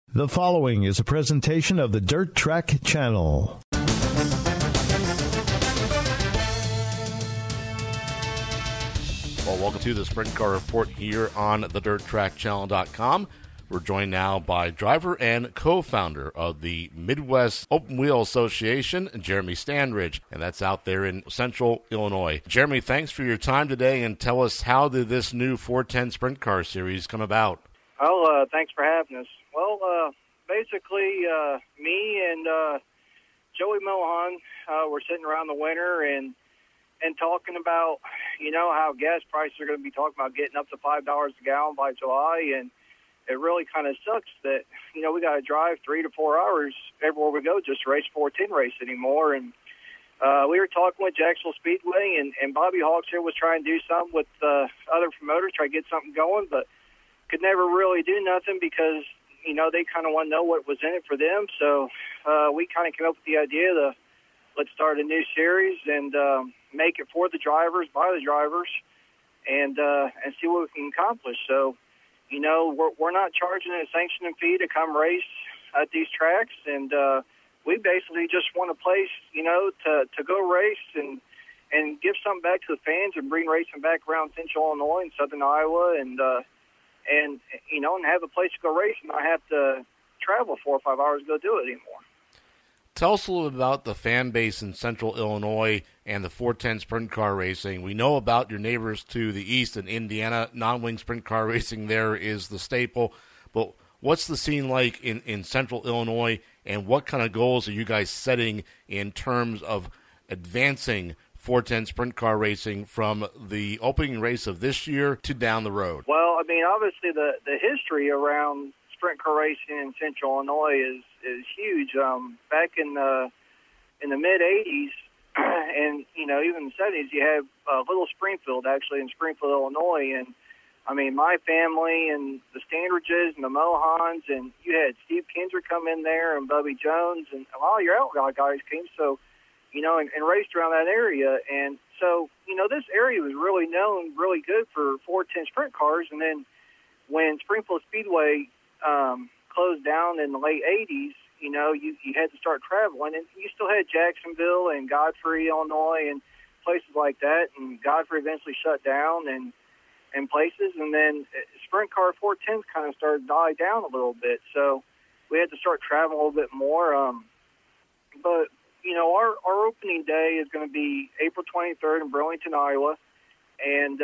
The following is a presentation of the Dirt Track Channel. Well, welcome to the Sprint Car Report here on the DirtTrackChannel.com. We're joined now by driver and co-founder of the Midwest Open Wheel Association, Jeremy Standridge, and that's out there in Central Illinois. Jeremy, thanks for your time today, and tell us, how did this new 410 Sprint Car Series come about? Well, thanks for having us. Well, basically, me and Joey Mohan were sitting around the winter and talking about, how gas prices are going to be talking about getting up to $5 a gallon by July, and it really kind of sucks that, we got to drive 3 to 4 hours everywhere we go just to race 410 race anymore. And we were talking with Jacksonville Speedway, and Bobby Hawks here was trying to do something with other promoters, try to get something going, but could never really do nothing because, they kind of want to know what was in it for them. So we kind of came up with the idea to let's start a new series and make it for the drivers, by the drivers, and see what we can accomplish. So, we're not charging a sanctioning fee to come race at these tracks, and we basically just want a place, to go race and give something back to the fans and bring racing back around Central Illinois and Southern Iowa, and have a place to go race and not have to travel 4 or 5 hours to go do it anymore. Tell us a little about the fan base in Central Illinois and the 410 Sprint Car Racing. We know about your neighbors to the east in Indiana. Non-wing Sprint Car Racing there is the staple. But what's the scene like in Central Illinois, and what kind of goals are you guys setting in terms of advancing 410 Sprint Car Racing from the opening race of this year to down the road? Well, obviously the history around sprint car racing in Central Illinois is huge. Back in the mid '80s, and even the '70s, you had Little Springfield actually in Springfield, Illinois, and my family and the Standridges and the Mohans, and you had Steve Kinzer come in there and Bubby Jones, and a lot of your outlaw guys came. So, and raced around that area, and so this area was really known really good for 410 sprint cars, and then when Springfield Speedway closed down in the late 80s, you had to start traveling, and you still had Jacksonville and Godfrey, Illinois, and places like that, and Godfrey eventually shut down and places, and then sprint car 410s kind of started to die down a little bit, so we had to start traveling a little bit more. But, our opening day is going to be April 23rd in Burlington, Iowa, and,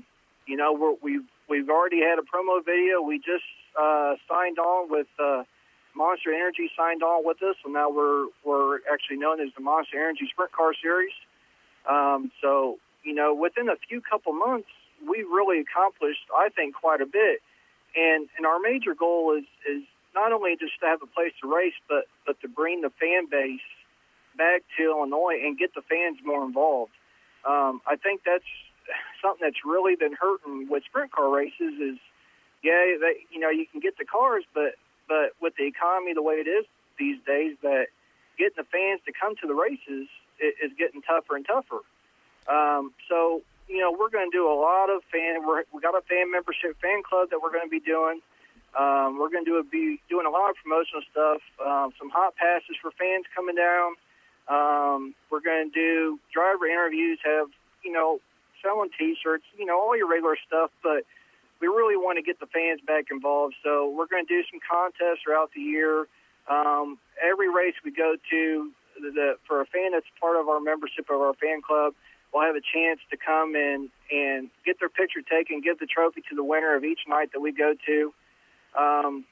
we've already had a promo video. We just signed on with Monster Energy signed on with us, and now we're actually known as the Monster Energy Sprint Car Series. So, within a few couple months, we really accomplished, I think, quite a bit. And our major goal is not only just to have a place to race, but to bring the fan base back to Illinois and get the fans more involved. I think that's something that's really been hurting with sprint car races is, you can get the cars, but with the economy the way it is these days, that getting the fans to come to the races is getting tougher and tougher. So, we're going to do a lot of we got a fan membership fan club that we're going to be doing. We're going to be doing a lot of promotional stuff, some hot passes for fans coming down. We're going to do driver interviews, have, selling T-shirts, all your regular stuff, but we really want to get the fans back involved. So we're going to do some contests throughout the year. Every race we go to, for a fan that's part of our membership of our fan club, we'll have a chance to come and get their picture taken, give the trophy to the winner of each night that we go to. And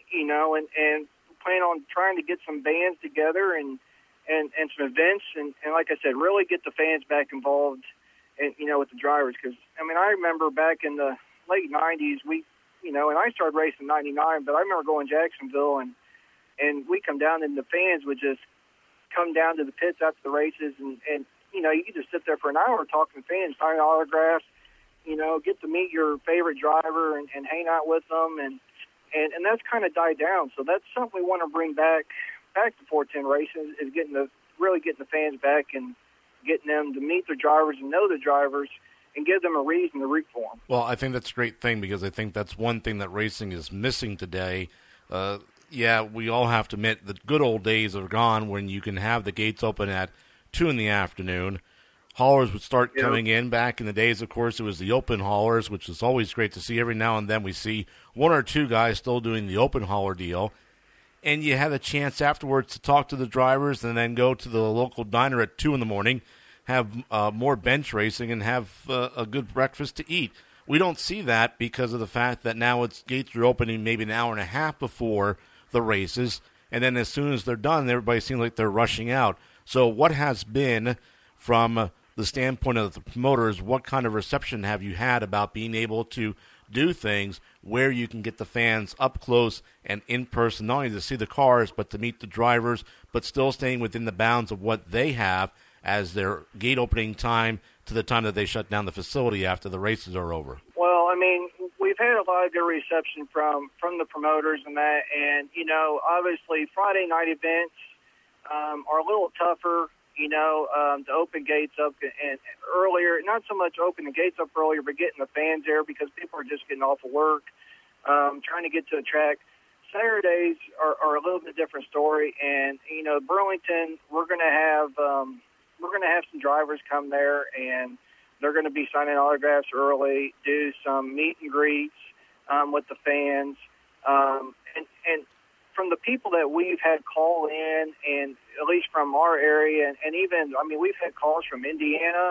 plan on trying to get some bands together and some events, and like I said, really get the fans back involved, and with the drivers. Because I remember back in the late '90s, and I started racing in '99, but I remember going to Jacksonville, and we come down, and the fans would just come down to the pits after the races, and you could just sit there for an hour talking to fans, signing autographs, get to meet your favorite driver and hang out with them, and that's kind of died down. So that's something we want to bring back to 410 racing, is getting the fans back and getting them to meet their drivers and know the drivers and give them a reason to root for them. Well, I think that's a great thing, because I think that's one thing that racing is missing today. Yeah, we all have to admit the good old days are gone when you can have the gates open at 2 in the afternoon. Haulers would start coming in. Back in the days, of course, it was the open haulers, which is always great to see. Every now and then we see one or two guys still doing the open hauler deal. And you had a chance afterwards to talk to the drivers and then go to the local diner at 2 in the morning, have more bench racing, and have a good breakfast to eat. We don't see that because of the fact that now gates are opening maybe an hour and a half before the races, and then as soon as they're done, everybody seems like they're rushing out. So what has been, from the standpoint of the promoters, what kind of reception have you had about being able to do things where you can get the fans up close and in person, not only to see the cars, but to meet the drivers, but still staying within the bounds of what they have as their gate opening time to the time that they shut down the facility after the races are over? Well, I mean, we've had a lot of good reception from the promoters and that, and, you know, obviously Friday night events are a little tougher, you know, to open gates up and earlier, not so much open the gates up earlier, but getting the fans there because people are just getting off of work, trying to get to the track. Saturdays are a little bit different story, and, you know, Burlington, we're going to have some drivers come there, and they're going to be signing autographs early, do some meet and greets with the fans. And from the people that we've had call in, and at least from our area, and even, I mean, we've had calls from Indiana,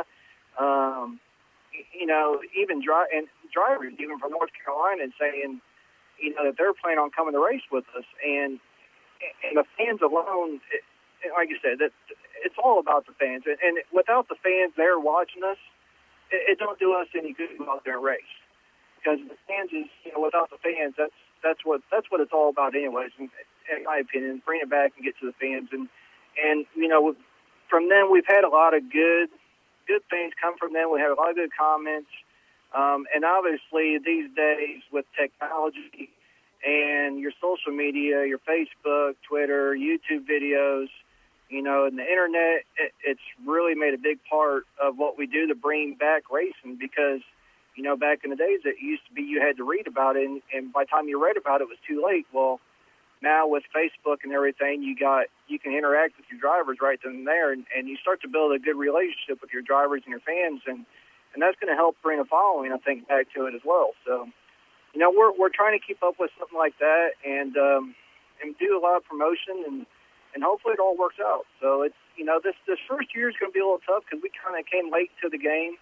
you know, even drivers, even from North Carolina, and saying, you know, that they're planning on coming to race with us. And the fans alone, like I said, that it's all about the fans. And without the fans there watching us, it don't do us any good to go out there and race. Because the fans is, you know, without the fans, that's what it's all about anyways, in my opinion. Bring it back and get to the fans. And you know, from them, we've had a lot of good things come from them. We have a lot of good comments. And obviously these days with technology and your social media, your Facebook, Twitter, YouTube videos, you know, and the internet, it's really made a big part of what we do to bring back racing because, you know, back in the days it used to be you had to read about it, and by the time you read about it, it was too late. Well, now with Facebook and everything, you can interact with your drivers right then and there, and you start to build a good relationship with your drivers and your fans, and that's going to help bring a following, I think, back to it as well. So, you know, we're trying to keep up with something like that and do a lot of promotion, and hopefully it all works out. So it's, you know, this first year is going to be a little tough because we kind of came late to the game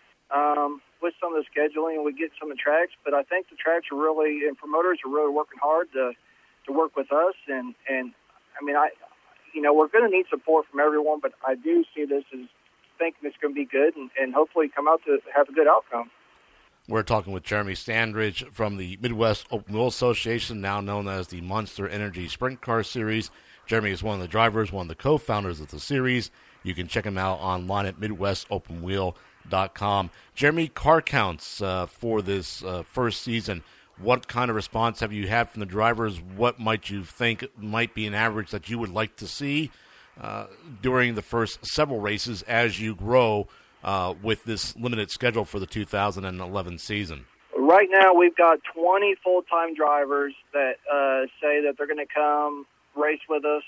with some of the scheduling, and we get some of the tracks. But I think the tracks are really, and promoters are really working hard to work with us. And I mean, you know, we're going to need support from everyone, but I do see this as thinking it's going to be good and hopefully come out to have a good outcome. We're talking with Jeremy Standridge from the Midwest Open Wheel Association, now known as the Monster Energy Sprint Car Series. Jeremy is one of the drivers, one of the co-founders of the series. You can check him out online at MidwestOpenWheel.com. Jeremy, car counts for this first season. What kind of response have you had from the drivers? What might you think might be an average that you would like to see during the first several races as you grow with this limited schedule for the 2011 season? Right now, we've got 20 full-time drivers that say that they're going to come race with us,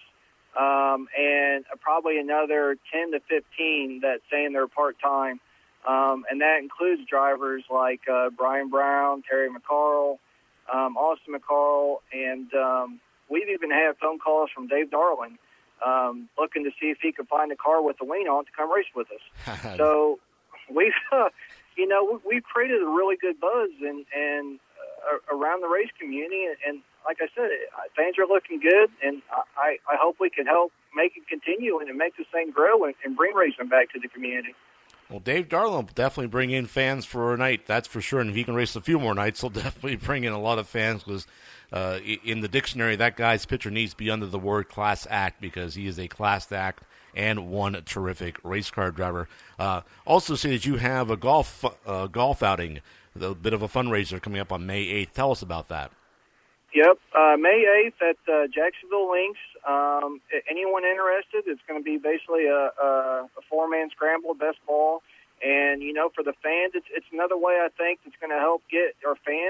and probably another 10 to 15 that saying they're part-time. And that includes drivers like Brian Brown, Terry McCarl, Austin McCarl, and we've even had phone calls from Dave Darling looking to see if he could find a car with the wing on to come race with us. So we've, you know, we've created a really good buzz and around the race community. And like I said, things are looking good, and I hope we can help make it continue and make this thing grow and bring racing back to the community. Well, Dave Darling will definitely bring in fans for a night, that's for sure. And if he can race a few more nights, he'll definitely bring in a lot of fans because in the dictionary, that guy's picture needs to be under the word class act because he is a class act and one terrific race car driver. Also see that you have a golf outing, a bit of a fundraiser coming up on May 8th. Tell us about that. Yep, May 8th at Jacksonville Links. Anyone interested, it's going to be basically a four-man scramble, best ball. And, you know, for the fans, it's another way I think that's going to help get our fans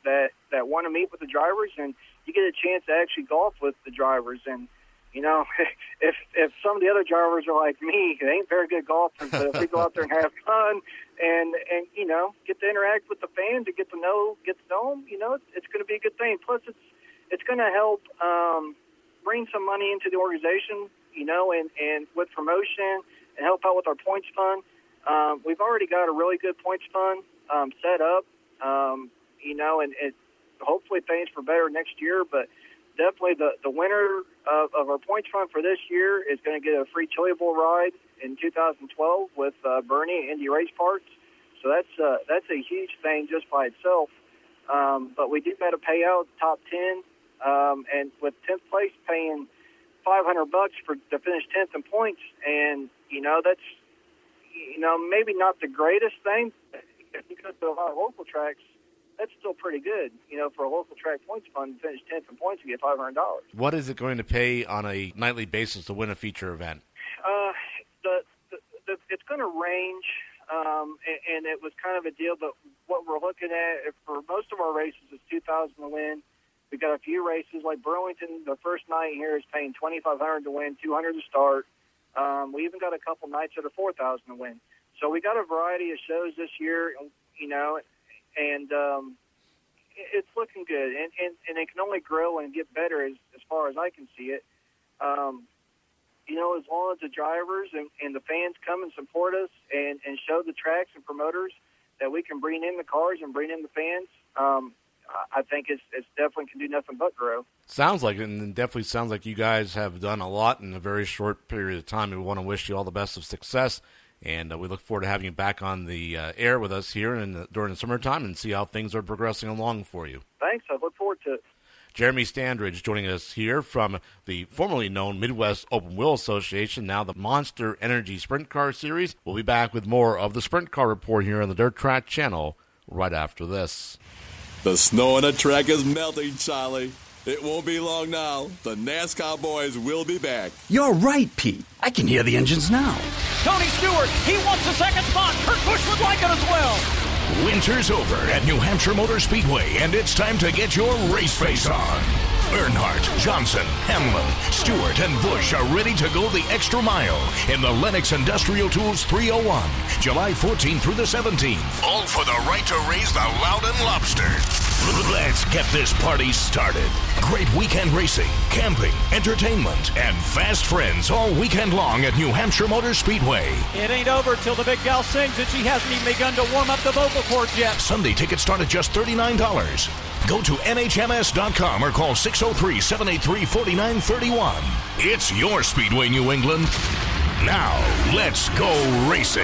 that want to meet with the drivers, and you get a chance to actually golf with the drivers. And you know, if some of the other drivers are like me, they ain't very good golfers, but if we go out there and have fun and you know, get to interact with the fans and get to know them, you know, it's going to be a good thing. Plus, it's going to help bring some money into the organization, you know, and with promotion and help out with our points fund. We've already got a really good points fund set up, you know, and it hopefully pays for better next year, but definitely the winner of our points fund for this year is going to get a free Chili Bowl ride in 2012 with Bernie at Indy Race Parts. So that's a huge thing just by itself. But we do got to pay out top 10, and with 10th place paying $500 to finish 10th in points, and you know that's maybe not the greatest thing. If you go to a lot of local tracks, that's still pretty good, you know, for a local track points fund to finish 10th in points and get $500. What is it going to pay on a nightly basis to win a feature event? It's going to range, and it was kind of a deal, but what we're looking at for most of our races is $2,000 to win. We got a few races like Burlington. The first night here is paying $2,500 to win, $200 to start. We even got a couple nights that are $4,000 to win. So we got a variety of shows this year, you know, and it's looking good, and it can only grow and get better as far as I can see it. You know, as long as the drivers and the fans come and support us and show the tracks and promoters that we can bring in the cars and bring in the fans, I think it's definitely can do nothing but grow. Sounds like it, and it definitely sounds like you guys have done a lot in a very short period of time. We want to wish you all the best of success, and we look forward to having you back on the air with us here during the summertime and see how things are progressing along for you. Thanks. I look forward to it. Jeremy Standridge joining us here from the formerly known Midwest Open Wheel Association, now the Monster Energy Sprint Car Series. We'll be back with more of the Sprint Car Report here on the Dirt Track Channel right after this. The snow on the track is melting, Charlie. It won't be long now. The NASCAR boys will be back. You're right, Pete. I can hear the engines now. Tony Stewart, he wants the second spot. Kurt Busch would like it as well. Winter's over at New Hampshire Motor Speedway, and it's time to get your race face on. Earnhardt, Johnson, Hamlin, Stewart, and Busch are ready to go the extra mile in the Lennox Industrial Tools 301, July 14th through the 17th. All for the right to raise the Loudon Lobster. Let's get this party started. Great weekend racing, camping, entertainment, and fast friends all weekend long at New Hampshire Motor Speedway. It ain't over till the big gal sings, and she hasn't even begun to warm up the vocal cords yet. Sunday tickets start at just $39. Go to NHMS.com or call 603-783-4931. It's your Speedway, New England. Now, let's go racing.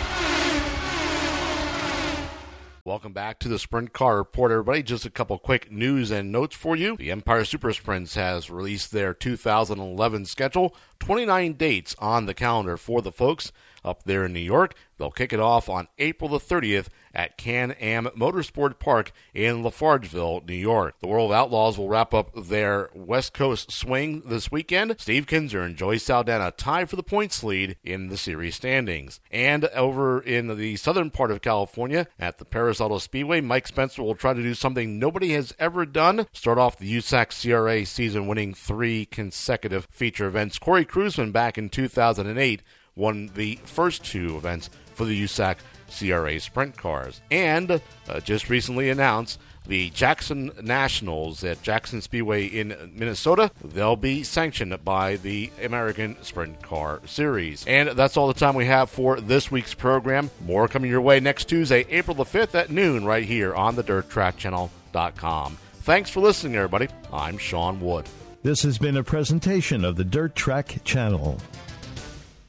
Welcome back to the Sprint Car Report, everybody. Just a couple quick news and notes for you. The Empire Super Sprints has released their 2011 schedule. 29 dates on the calendar for the folks up there in New York. They'll kick it off on April the 30th at Can-Am Motorsport Park in Lafargeville, New York. The World of Outlaws will wrap up their West Coast swing this weekend. Steve Kinser and Joey Saldana tie for the points lead in the series standings. And over in the southern part of California at the Paris Auto Speedway, Mike Spencer will try to do something nobody has ever done. Start off the USAC CRA season winning 3 consecutive feature events. Corey Kruisman back in 2008 won the first 2 events for the USAC CRA sprint cars. And just recently announced the Jackson Nationals at Jackson Speedway in Minnesota. They'll be sanctioned by the American Sprint Car Series. And that's all the time we have for this week's program. More coming your way next Tuesday, April the 5th at noon right here on the DirtTrackChannel.com. Thanks for listening, everybody. I'm Sean Wood. This has been a presentation of the Dirt Track Channel.